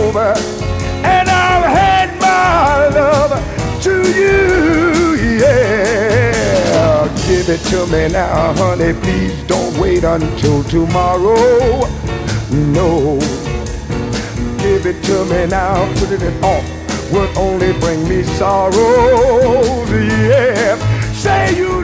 over, and I'll hand my love to you, yeah. Give it to me now, honey, please don't wait until tomorrow, no. Give it to me now, putting it off would only bring me sorrows, yeah. Say you